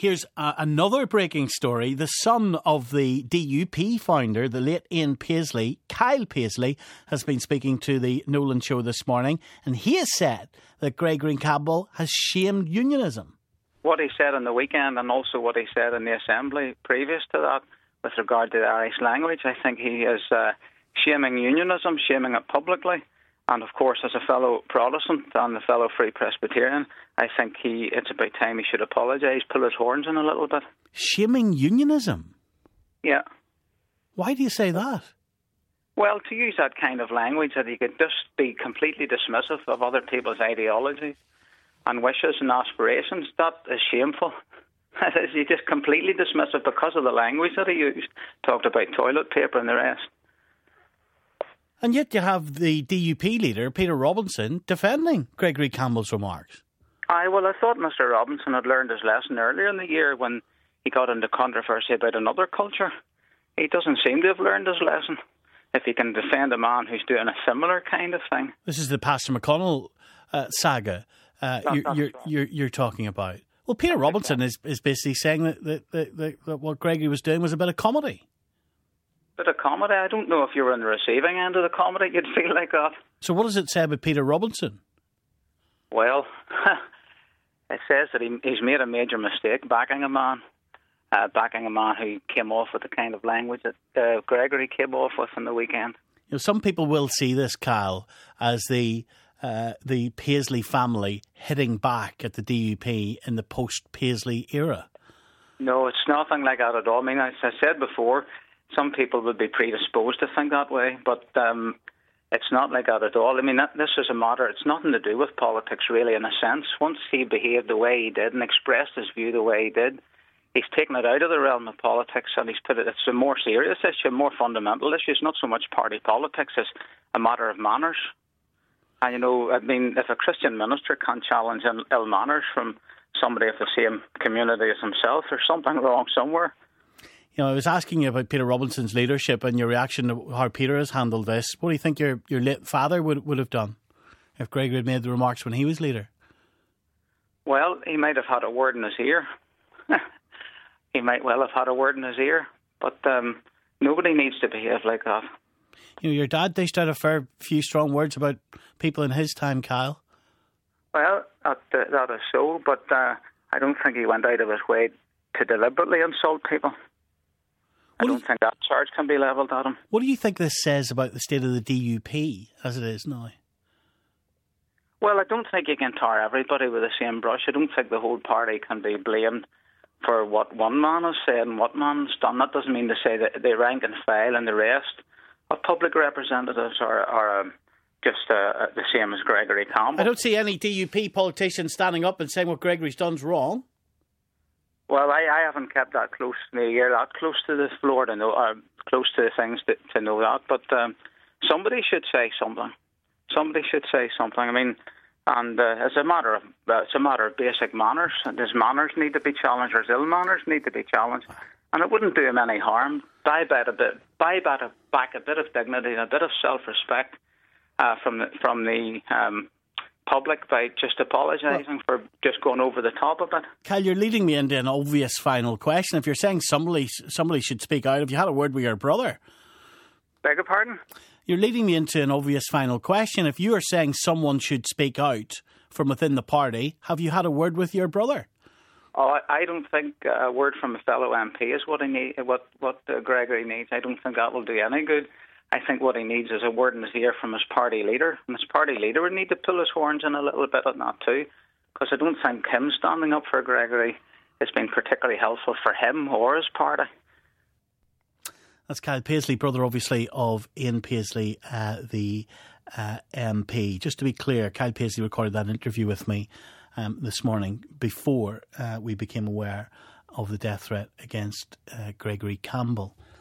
Here's another breaking story. The son of the DUP founder, the late Ian Paisley, Kyle Paisley, has been speaking to the Nolan Show this morning, and he has said that Gregory Campbell has shamed unionism. What he said on the weekend, and also what he said in the Assembly previous to that with regard to the Irish language, I think he is shaming unionism, shaming it publicly. And of course, as a fellow Protestant and a fellow Free Presbyterian, I think it's about time he should apologise, pull his horns in a little bit. Shaming unionism? Yeah. Why do you say that? Well, to use that kind of language, that he could just be completely dismissive of other people's ideologies and wishes and aspirations, that is shameful. He just completely dismissive because of the language that he used. Talked about toilet paper and the rest. And yet you have the DUP leader, Peter Robinson, defending Gregory Campbell's remarks. I thought Mr Robinson had learned his lesson earlier in the year when he got into controversy about another culture. He doesn't seem to have learned his lesson. If he can defend a man who's doing a similar kind of thing. This is the Pastor McConnell saga you're talking about. Well, Peter Robinson is basically saying that what Gregory was doing was a bit of comedy. Bit of comedy? I don't know if you were on the receiving end of the comedy, you'd feel like that. So what does it say about Peter Robinson? Well, it says that he's made a major mistake backing a man who came off with the kind of language that Gregory came off with on the weekend. You know, some people will see this, Kyle, as the Paisley family hitting back at the DUP in the post-Paisley era. No, it's nothing like that at all. I mean, as I said before, some people would be predisposed to think that way, but it's not like that at all. I mean, this is a matter, it's nothing to do with politics really in a sense. Once he behaved the way he did and expressed his view the way he did, he's taken it out of the realm of politics and it's a more serious issue, a more fundamental issue. It's not so much party politics, it's a matter of manners. And, you know, I mean, if a Christian minister can't challenge ill manners from somebody of the same community as himself, there's something wrong somewhere. You know, I was asking you about Peter Robinson's leadership and your reaction to how Peter has handled this. What do you think your late father would have done if Gregory had made the remarks when he was leader? Well, he might have had a word in his ear. He might well have had a word in his ear. But nobody needs to behave like that. You know, your dad dished out a fair few strong words about people in his time, Kyle. Well, that is so, but I don't think he went out of his way to deliberately insult people. I don't think that charge can be levelled at him. What do you think this says about the state of the DUP as it is now? Well, I don't think you can tar everybody with the same brush. I don't think the whole party can be blamed for what one man has said and what man's done. That doesn't mean to say that the rank and file and the rest of public representatives are just the same as Gregory Campbell. I don't see any DUP politicians standing up and saying what Gregory's done's wrong. Well, I haven't kept that close to the ear, that close to the floor to know, or close to the things to know that. But somebody should say something. Somebody should say something. I mean, and it's a matter of basic manners. And his manners need to be challenged. His ill manners need to be challenged. And it wouldn't do him any harm. Buy back a bit of dignity and a bit of self-respect from the public by just apologising for just going over the top of it. Kyle, you're leading me into an obvious final question. If you're saying somebody should speak out, have you had a word with your brother? Beg your pardon? You're leading me into an obvious final question. If you are saying someone should speak out from within the party, have you had a word with your brother? Oh, I don't think a word from a fellow MP is what Gregory needs. I don't think that will do any good. I think what he needs is a word in his ear from his party leader. And his party leader would need to pull his horns in a little bit on that too, because I don't think him standing up for Gregory has been particularly helpful for him or his party. That's Kyle Paisley, brother obviously of Ian Paisley, the MP. Just to be clear, Kyle Paisley recorded that interview with me this morning before we became aware of the death threat against Gregory Campbell.